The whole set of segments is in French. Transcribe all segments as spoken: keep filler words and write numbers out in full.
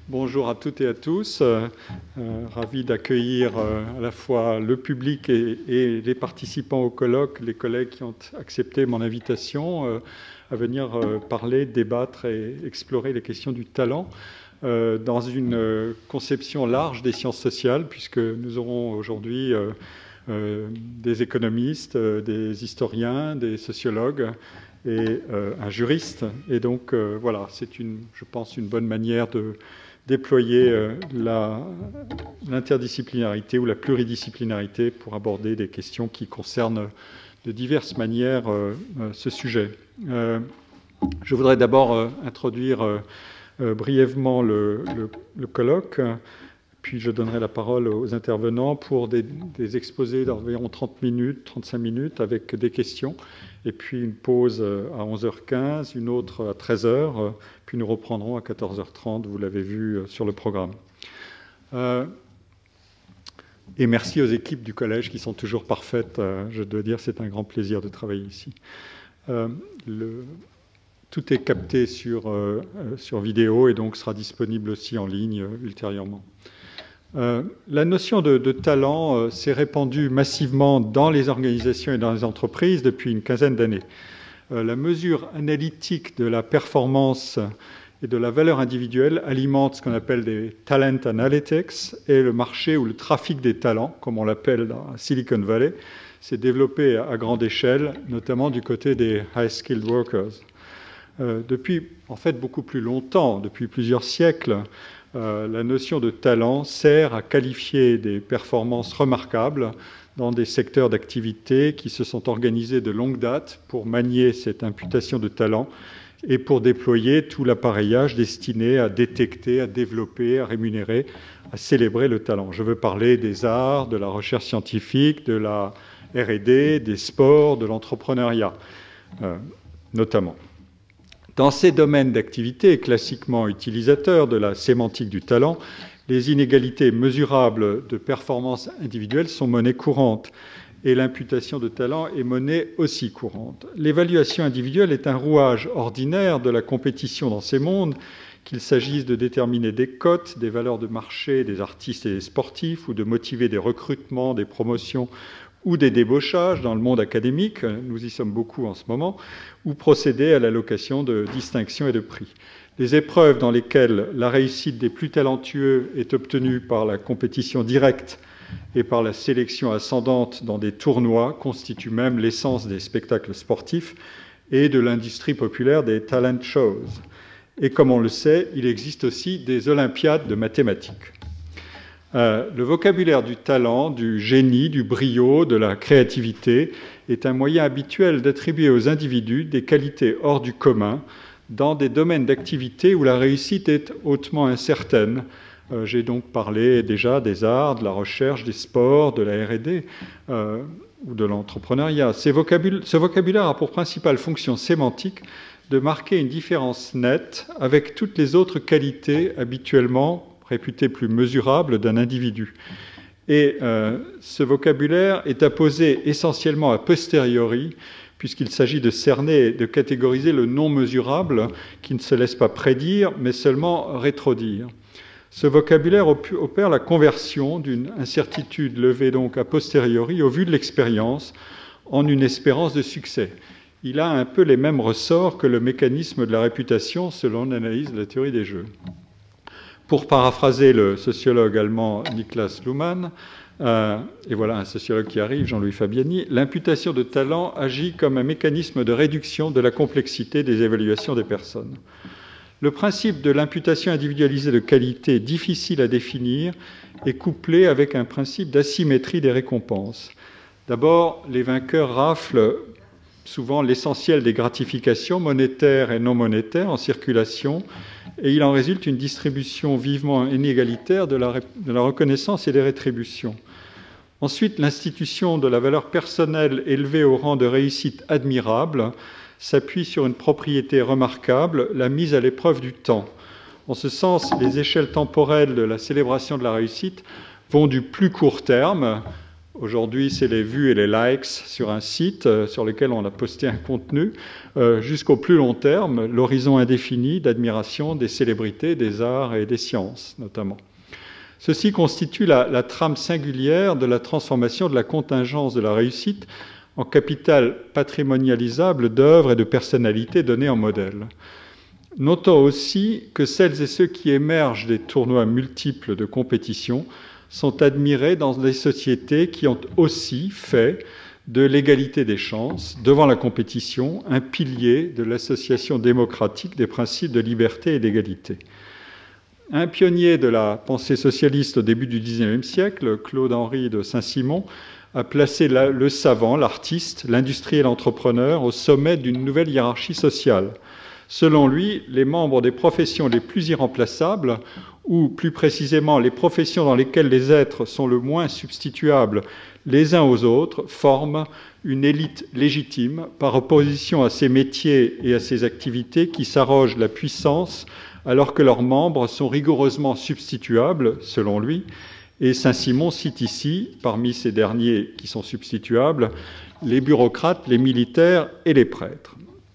Bonjour à toutes et à tous. Euh, ravi d'accueillir euh, à la fois le public et, et les participants au colloque, les collègues qui ont accepté mon invitation euh, à venir euh, parler, débattre et explorer les questions du talent euh, dans une euh, conception large des sciences sociales, puisque nous aurons aujourd'hui euh, euh, des économistes, euh, des historiens, des sociologues et euh, un juriste. Et donc euh, voilà, c'est une, je pense, une bonne manière de déployer euh, la, l'interdisciplinarité ou la pluridisciplinarité pour aborder des questions qui concernent de diverses manières euh, euh, ce sujet. Euh, je voudrais d'abord euh, introduire euh, euh, brièvement le, le, le colloque, puis je donnerai la parole aux intervenants pour des, des exposés d'environ trente minutes, trente-cinq minutes, avec des questions, et puis une pause à onze heures quinze, une autre à treize heures, puis nous reprendrons à quatorze heures trente, vous l'avez vu sur le programme. Euh, et merci aux équipes du collège qui sont toujours parfaites. Euh, je dois dire, c'est un grand plaisir de travailler ici. Euh, le, tout est capté sur, euh, sur vidéo et donc sera disponible aussi en ligne euh, ultérieurement. Euh, la notion de, de talent euh, s'est répandue massivement dans les organisations et dans les entreprises depuis une quinzaine d'années. Euh, la mesure analytique de la performance et de la valeur individuelle alimente ce qu'on appelle des talent analytics, et le marché ou le trafic des talents, comme on l'appelle dans Silicon Valley, s'est développé à grande échelle, notamment du côté des high-skilled workers. Euh, depuis, en fait, beaucoup plus longtemps, depuis plusieurs siècles, Euh, la notion de talent sert à qualifier des performances remarquables dans des secteurs d'activité qui se sont organisés de longue date pour manier cette imputation de talent et pour déployer tout l'appareillage destiné à détecter, à développer, à rémunérer, à célébrer le talent. Je veux parler des arts, de la recherche scientifique, de la R et D, des sports, de l'entrepreneuriat, euh, notamment. Dans ces domaines d'activité classiquement utilisateurs de la sémantique du talent, les inégalités mesurables de performance individuelle sont monnaie courante et l'imputation de talent est monnaie aussi courante. L'évaluation individuelle est un rouage ordinaire de la compétition dans ces mondes, qu'il s'agisse de déterminer des cotes, des valeurs de marché des artistes et des sportifs, ou de motiver des recrutements, des promotions ou des débauchages dans le monde académique, nous y sommes beaucoup en ce moment, ou procéder à l'allocation de distinctions et de prix. Les épreuves dans lesquelles la réussite des plus talentueux est obtenue par la compétition directe et par la sélection ascendante dans des tournois constituent même l'essence des spectacles sportifs et de l'industrie populaire des talent shows. Et comme on le sait, il existe aussi des olympiades de mathématiques. Euh, le vocabulaire du talent, du génie, du brio, de la créativité est un moyen habituel d'attribuer aux individus des qualités hors du commun dans des domaines d'activité où la réussite est hautement incertaine. Euh, j'ai donc parlé déjà des arts, de la recherche, des sports, de la R et D euh, ou de l'entrepreneuriat. Ces vocabul- ce vocabulaire a pour principale fonction sémantique de marquer une différence nette avec toutes les autres qualités habituellement réputé plus mesurable d'un individu. Et euh, ce vocabulaire est apposé essentiellement a posteriori, puisqu'il s'agit de cerner et de catégoriser le non mesurable qui ne se laisse pas prédire, mais seulement rétrodire. Ce vocabulaire opère la conversion d'une incertitude levée donc a posteriori au vu de l'expérience en une espérance de succès. Il a un peu les mêmes ressorts que le mécanisme de la réputation selon l'analyse de la théorie des jeux. Pour paraphraser le sociologue allemand Niklas Luhmann, euh, et voilà un sociologue qui arrive, Jean-Louis Fabiani, l'imputation de talent agit comme un mécanisme de réduction de la complexité des évaluations des personnes. Le principe de l'imputation individualisée de qualité difficile à définir est couplé avec un principe d'asymétrie des récompenses. D'abord, les vainqueurs raflent souvent l'essentiel des gratifications monétaires et non monétaires en circulation, et il en résulte une distribution vivement inégalitaire de la, de la reconnaissance et des rétributions. Ensuite, l'institution de la valeur personnelle élevée au rang de réussite admirable s'appuie sur une propriété remarquable, la mise à l'épreuve du temps. En ce sens, les échelles temporelles de la célébration de la réussite vont du plus court terme Aujourd'hui, c'est les vues et les likes sur un site euh, sur lequel on a posté un contenu, euh, jusqu'au plus long terme, l'horizon indéfini d'admiration des célébrités, des arts et des sciences, notamment. Ceci constitue la, la trame singulière de la transformation de la contingence de la réussite en capital patrimonialisable d'œuvres et de personnalités données en modèle. Notons aussi que celles et ceux qui émergent des tournois multiples de compétition sont admirés dans des sociétés qui ont aussi fait de l'égalité des chances devant la compétition un pilier de l'association démocratique des principes de liberté et d'égalité. Un pionnier de la pensée socialiste au début du dix-neuvième siècle, Claude-Henri de Saint-Simon, a placé la, le savant, l'artiste, l'industriel entrepreneur au sommet d'une nouvelle hiérarchie sociale. Selon lui, les membres des professions les plus irremplaçables, ou plus précisément les professions dans lesquelles les êtres sont le moins substituables les uns aux autres, forment une élite légitime par opposition à ces métiers et à ces activités qui s'arrogent la puissance alors que leurs membres sont rigoureusement substituables, selon lui. Et Saint-Simon cite ici, parmi ces derniers qui sont substituables, les bureaucrates, les militaires et les prêtres.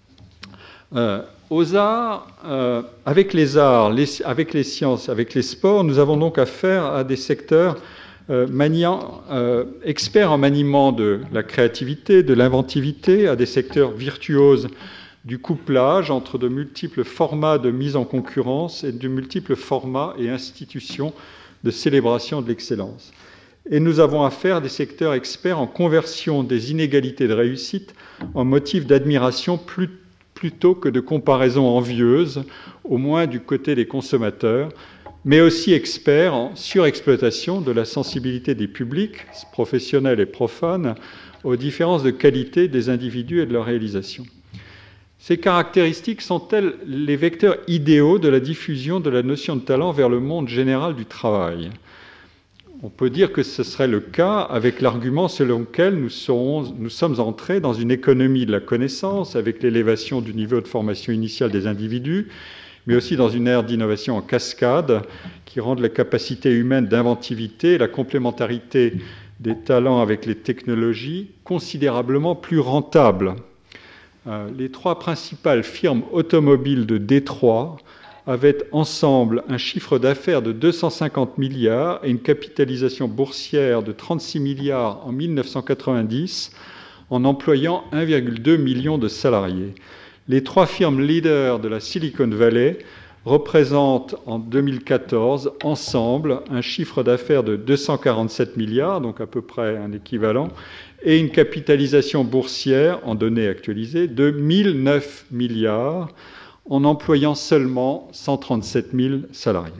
Euh, aux arts, euh, avec les arts, les, avec les sciences, avec les sports, nous avons donc affaire à des secteurs euh, maniant, euh, experts en maniement de la créativité, de l'inventivité, à des secteurs virtuoses du couplage entre de multiples formats de mise en concurrence et de multiples formats et institutions de célébration de l'excellence. Et nous avons affaire à des secteurs experts en conversion des inégalités de réussite en motifs d'admiration plus plutôt que de comparaison envieuse, au moins du côté des consommateurs, mais aussi experts en surexploitation de la sensibilité des publics, professionnels et profanes, aux différences de qualité des individus et de leur réalisation. Ces caractéristiques sont-elles les vecteurs idéaux de la diffusion de la notion de talent vers le monde général du travail ? On peut dire que ce serait le cas avec l'argument selon lequel nous, serons, nous sommes entrés dans une économie de la connaissance, avec l'élévation du niveau de formation initiale des individus, mais aussi dans une ère d'innovation en cascade qui rend la capacité humaine d'inventivité et la complémentarité des talents avec les technologies considérablement plus rentables. Euh, les trois principales firmes automobiles de Détroit avaient ensemble un chiffre d'affaires de deux cent cinquante milliards et une capitalisation boursière de trente-six milliards en mille neuf cent quatre-vingt-dix, en employant un virgule deux million de salariés. Les trois firmes leaders de la Silicon Valley représentent en deux mille quatorze ensemble un chiffre d'affaires de deux cent quarante-sept milliards, donc à peu près un équivalent, et une capitalisation boursière, en données actualisées, de mille neuf milliards, en employant seulement cent trente-sept mille salariés.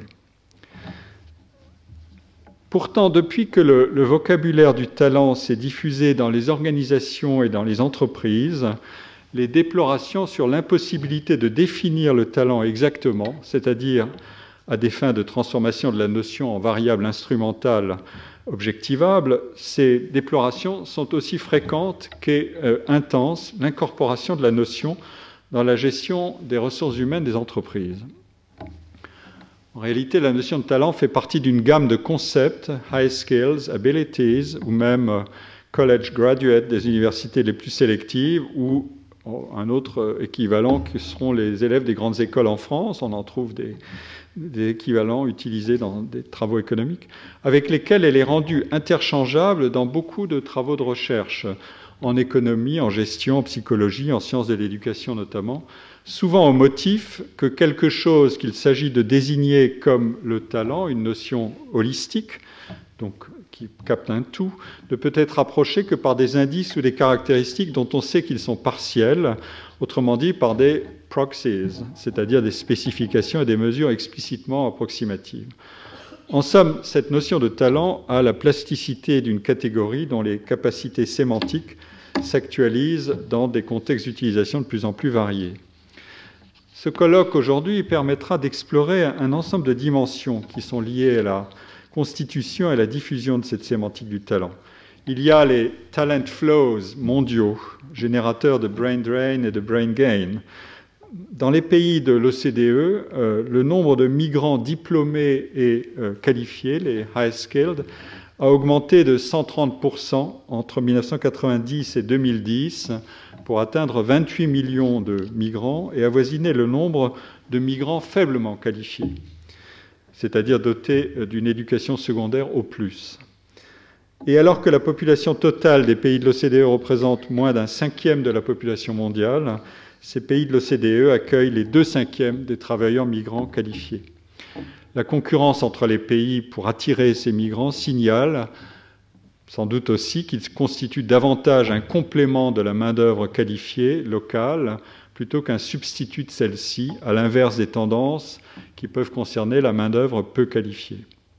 Pourtant, depuis que le, le vocabulaire du talent s'est diffusé dans les organisations et dans les entreprises, les déplorations sur l'impossibilité de définir le talent exactement, c'est-à-dire à des fins de transformation de la notion en variable instrumentale objectivable, ces déplorations sont aussi fréquentes qu'intenses l'incorporation de la notion dans la gestion des ressources humaines des entreprises. En réalité, la notion de talent fait partie d'une gamme de concepts, high skills, abilities, ou même college graduate des universités les plus sélectives, ou un autre équivalent qui seront les élèves des grandes écoles en France. On en trouve des, des équivalents utilisés dans des travaux économiques, avec lesquels elle est rendue interchangeable dans beaucoup de travaux de recherche, en économie, en gestion, en psychologie, en sciences de l'éducation notamment, souvent au motif que quelque chose qu'il s'agit de désigner comme le talent, une notion holistique, donc qui capte un tout, ne peut être approché que par des indices ou des caractéristiques dont on sait qu'ils sont partiels, autrement dit par des proxies, c'est-à-dire des spécifications et des mesures explicitement approximatives. En somme, cette notion de talent a la plasticité d'une catégorie dont les capacités sémantiques s'actualisent dans des contextes d'utilisation de plus en plus variés. Ce colloque aujourd'hui permettra d'explorer un ensemble de dimensions qui sont liées à la constitution et à la diffusion de cette sémantique du talent. Il y a les talent flows mondiaux, générateurs de brain drain et de brain gain. Dans les pays de l'O C D E, euh, le nombre de migrants diplômés et euh, qualifiés, les high skilled, a augmenté de cent trente pour cent entre mille neuf cent quatre-vingt-dix et deux mille dix pour atteindre vingt-huit millions de migrants et avoisiner le nombre de migrants faiblement qualifiés, c'est-à-dire dotés d'une éducation secondaire au plus. Et alors que la population totale des pays de l'O C D E représente moins d'un cinquième de la population mondiale, ces pays de l'O C D E accueillent les deux cinquièmes des travailleurs migrants qualifiés. La concurrence entre les pays pour attirer ces migrants signale sans doute aussi qu'ils constituent davantage un complément de la main-d'œuvre qualifiée locale plutôt qu'un substitut de celle-ci, à l'inverse des tendances qui peuvent concerner la main-d'œuvre peu qualifiée,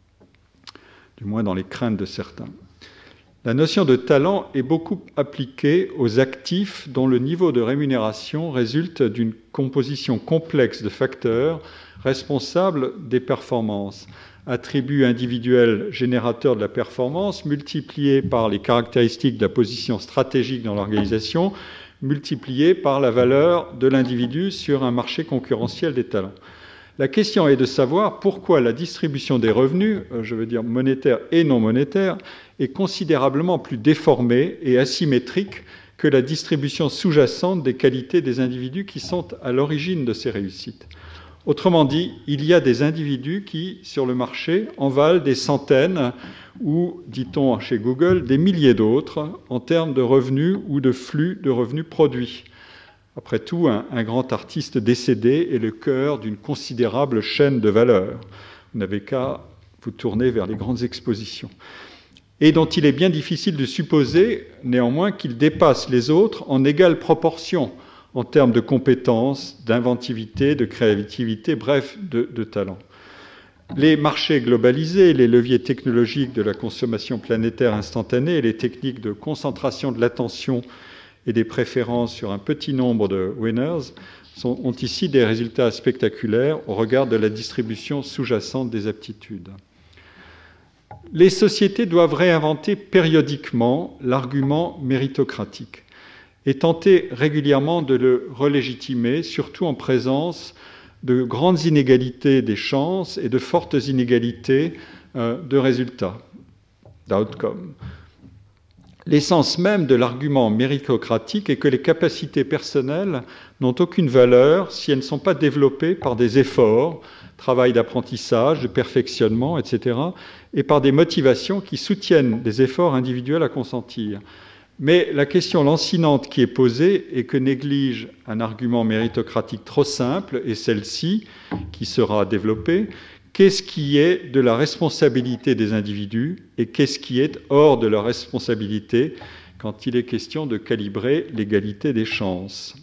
du moins dans les craintes de certains. La notion de talent est beaucoup appliquée aux actifs dont le niveau de rémunération résulte d'une composition complexe de facteurs responsables des performances. Attributs individuels générateurs de la performance multipliés par les caractéristiques de la position stratégique dans l'organisation, multipliés par la valeur de l'individu sur un marché concurrentiel des talents. La question est de savoir pourquoi la distribution des revenus, je veux dire monétaires et non monétaires, est considérablement plus déformée et asymétrique que la distribution sous-jacente des qualités des individus qui sont à l'origine de ces réussites. Autrement dit, il y a des individus qui, sur le marché, en valent des centaines ou, dit-on chez Google, des milliers d'autres en termes de revenus ou de flux de revenus produits. Après tout, un, un grand artiste décédé est le cœur d'une considérable chaîne de valeur. Vous n'avez qu'à vous tourner vers les grandes expositions. Et dont il est bien difficile de supposer, néanmoins, qu'il dépasse les autres en égale proportion en termes de compétences, d'inventivité, de créativité, bref, de, de talent. Les marchés globalisés, les leviers technologiques de la consommation planétaire instantanée et les techniques de concentration de l'attention et des préférences sur un petit nombre de winners sont, ont ici des résultats spectaculaires au regard de la distribution sous-jacente des aptitudes. Les sociétés doivent réinventer périodiquement l'argument méritocratique et tenter régulièrement de le relégitimer, surtout en présence de grandes inégalités des chances et de fortes inégalités euh, de résultats, d'outcomes. L'essence même de l'argument méritocratique est que les capacités personnelles n'ont aucune valeur si elles ne sont pas développées par des efforts, travail d'apprentissage, de perfectionnement, et cetera, et par des motivations qui soutiennent des efforts individuels à consentir. Mais la question lancinante qui est posée et que néglige un argument méritocratique trop simple est celle-ci, qui sera développée. Qu'est-ce qui est de la responsabilité des individus et qu'est-ce qui est hors de leur responsabilité quand il est question de calibrer l'égalité des chances?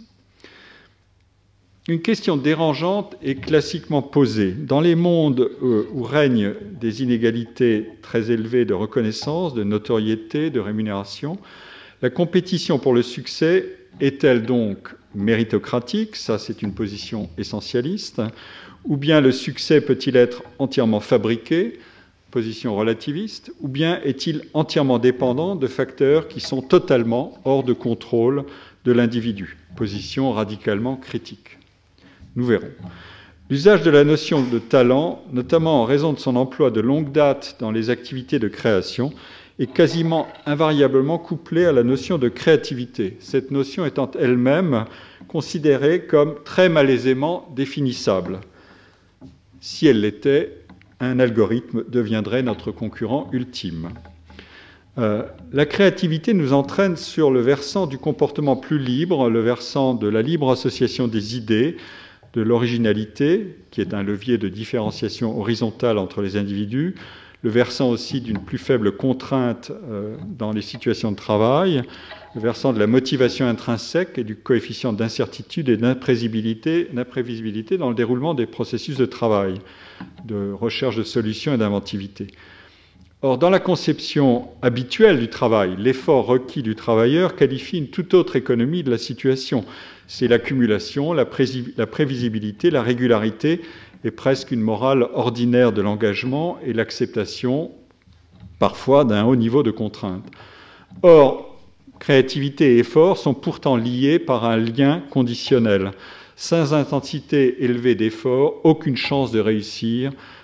Une question dérangeante est classiquement posée. Dans les mondes où règnent des inégalités très élevées de reconnaissance, de notoriété, de rémunération, la compétition pour le succès est-elle donc méritocratique? Ça, c'est une position essentialiste. Ou bien le succès peut-il être entièrement fabriqué, position relativiste, ou bien est-il entièrement dépendant de facteurs qui sont totalement hors de contrôle de l'individu, position radicalement critique. Nous verrons. L'usage de la notion de talent, notamment en raison de son emploi de longue date dans les activités de création, est quasiment invariablement couplé à la notion de créativité, cette notion étant elle-même considérée comme très malaisément définissable. Si elle l'était, un algorithme deviendrait notre concurrent ultime. Euh, la créativité nous entraîne sur le versant du comportement plus libre, le versant de la libre association des idées, de l'originalité, qui est un levier de différenciation horizontale entre les individus, le versant aussi d'une plus faible contrainte euh, dans les situations de travail, le versant de la motivation intrinsèque et du coefficient d'incertitude et d'imprévisibilité, d'imprévisibilité dans le déroulement des processus de travail, de recherche de solutions et d'inventivité. Or, dans la conception habituelle du travail, l'effort requis du travailleur qualifie une toute autre économie de la situation. C'est l'accumulation, la, pré- la prévisibilité, la régularité et presque une morale ordinaire de l'engagement et l'acceptation, parfois, d'un haut niveau de contrainte. Or, créativité et effort sont pourtant liés par un lien conditionnel. Sans intensité élevée d'effort, aucune chance de réussir,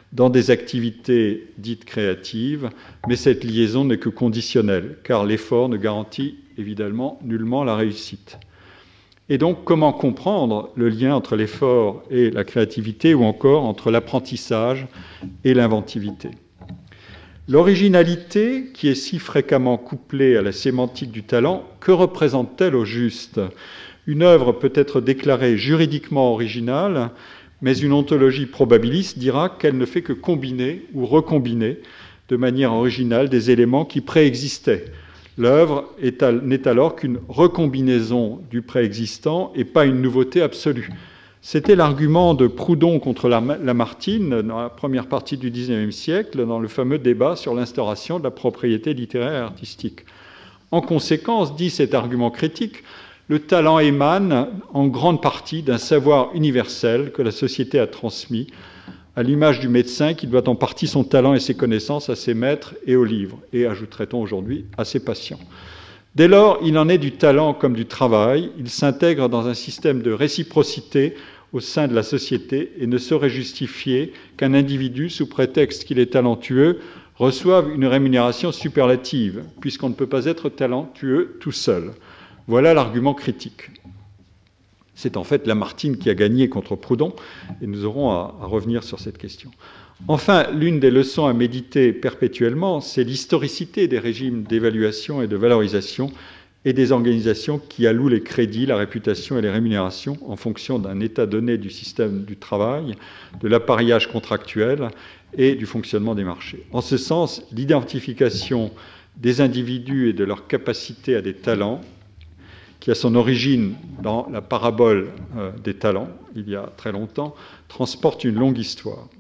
dans des activités dites créatives, mais cette liaison n'est que conditionnelle, car l'effort ne garantit évidemment nullement la réussite. Et donc, comment comprendre le lien entre l'effort et la créativité, ou encore entre l'apprentissage et l'inventivité ? L'originalité, qui est si fréquemment couplée à la sémantique du talent, que représente-t-elle au juste ? Une œuvre peut être déclarée juridiquement originale, mais une ontologie probabiliste dira qu'elle ne fait que combiner ou recombiner de manière originale des éléments qui préexistaient. L'œuvre n'est alors qu'une recombinaison du préexistant et pas une nouveauté absolue. C'était l'argument de Proudhon contre Lamartine dans la première partie du dix-neuvième siècle, dans le fameux débat sur l'instauration de la propriété littéraire et artistique. En conséquence, dit cet argument critique, le talent émane en grande partie d'un savoir universel que la société a transmis, à l'image du médecin qui doit en partie son talent et ses connaissances à ses maîtres et aux livres, et, ajouterait-on aujourd'hui, à ses patients. Dès lors, il en est du talent comme du travail, il s'intègre dans un système de réciprocité au sein de la société et ne saurait justifier qu'un individu, sous prétexte qu'il est talentueux, reçoive une rémunération superlative, puisqu'on ne peut pas être talentueux tout seul. Voilà l'argument critique. C'est en fait Lamartine qui a gagné contre Proudhon, et nous aurons à, à revenir sur cette question. Enfin, l'une des leçons à méditer perpétuellement, c'est l'historicité des régimes d'évaluation et de valorisation et des organisations qui allouent les crédits, la réputation et les rémunérations en fonction d'un état donné du système du travail, de l'appareillage contractuel et du fonctionnement des marchés. En ce sens, l'identification des individus et de leur capacité à des talents, qui a son origine dans la parabole euh, des talents, il y a très longtemps, transporte une longue histoire.